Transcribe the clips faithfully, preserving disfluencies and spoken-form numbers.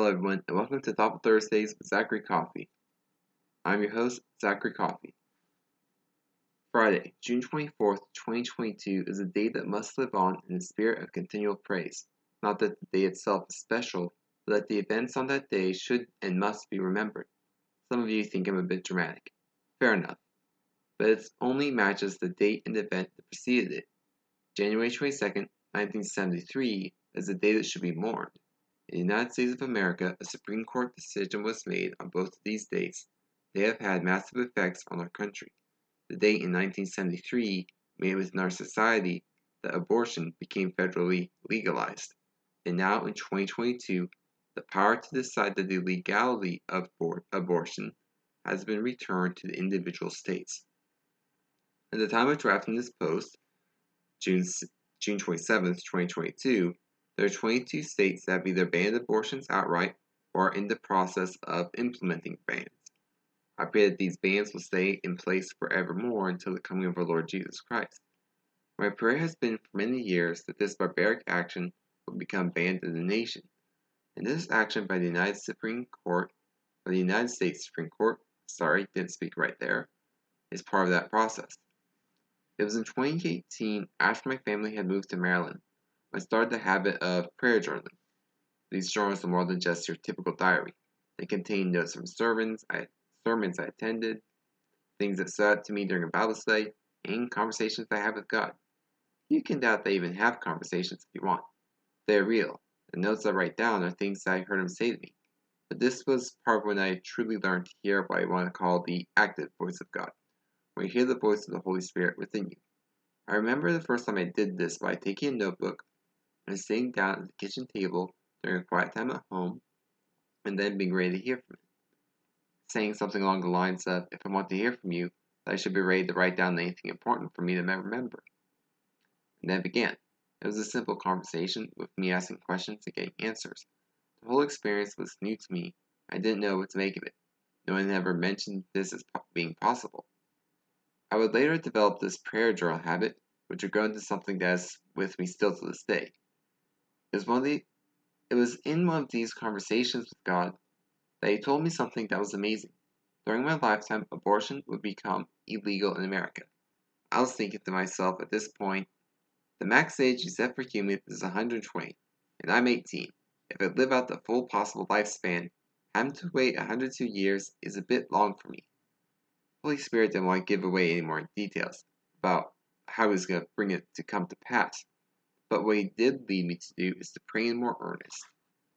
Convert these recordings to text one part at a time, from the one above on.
Hello everyone, and welcome to Thoughtful Thursdays with Zachary Coffee. I'm your host, Zachary Coffee. Friday, June twenty-fourth, twenty twenty-two is a day that must live on in the spirit of continual praise. Not that the day itself is special, but that the events on that day should and must be remembered. Some of you think I'm a bit dramatic. Fair enough. But it only matches the date and event that preceded it. January twenty-second, nineteen seventy-three is a day that should be mourned. In the United States of America, a Supreme Court decision was made on both of these dates. They have had massive effects on our country. The date in nineteen seventy-three made within our society that abortion became federally legalized. And now in twenty twenty-two, the power to decide the legality of abortion has been returned to the individual states. At the time of drafting this post, June, June twenty-seventh, twenty twenty-two, there are twenty-two states that have either banned abortions outright or are in the process of implementing bans. I pray that these bans will stay in place forevermore until the coming of our Lord Jesus Christ. My prayer has been for many years that this barbaric action will become banned in the nation. And this action by the United Supreme Court, or the United States Supreme Court, sorry, didn't speak right there, is part of that process. It was in twenty eighteen, after my family had moved to Maryland, I started the habit of prayer journaling. These journals are more than just your typical diary. They contain notes from sermons I, sermons I attended, things that stood out to me during a Bible study, and conversations I have with God. You can doubt they even have conversations if you want. They're real. The notes I write down are things that I heard Him say to me. But this was part of when I truly learned to hear what I want to call the active voice of God, when you hear the voice of the Holy Spirit within you. I remember the first time I did this by taking a notebook and sitting down at the kitchen table during a quiet time at home, and then being ready to hear from Him. Saying something along the lines of, if I want to hear from you, that I should be ready to write down anything important for me to remember. And then it began. It was a simple conversation with me asking questions and getting answers. The whole experience was new to me. I didn't know what to make of it. No one ever mentioned this as being possible. I would later develop this prayer journal habit, which would grow into something that is with me still to this day. It was one of the It was in one of these conversations with God that He told me something that was amazing. During my lifetime, abortion would become illegal in America. I was thinking to myself at this point, the max age set for humans is one hundred twenty, and I'm eighteen. If I live out the full possible lifespan, having to wait one hundred two years is a bit long for me. The Holy Spirit didn't want to give away any more details about how He was going to bring it to come to pass. But what He did lead me to do is to pray in more earnest.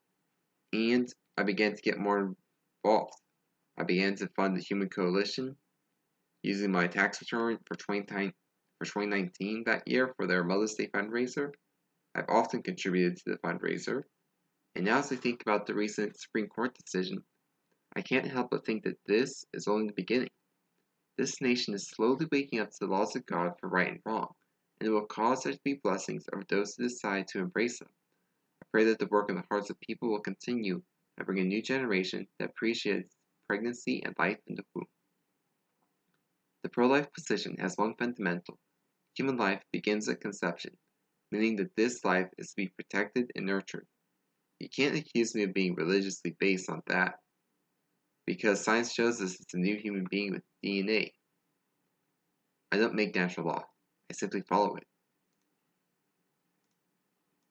And I began to get more involved. I began to fund the Human Coalition, using my tax return for twenty nineteen that year for their Mother's Day fundraiser. I've often contributed to the fundraiser. And now as I think about the recent Supreme Court decision, I can't help but think that this is only the beginning. This nation is slowly waking up to the laws of God for right and wrong, and it will cause there to be blessings over those who decide to embrace them. I pray that the work in the hearts of people will continue and bring a new generation that appreciates pregnancy and life in the womb. The pro-life position has one fundamental. Human life begins at conception, meaning that this life is to be protected and nurtured. You can't accuse me of being religiously based on that, because science shows us it's a new human being with D N A. I don't make natural law. I simply follow it.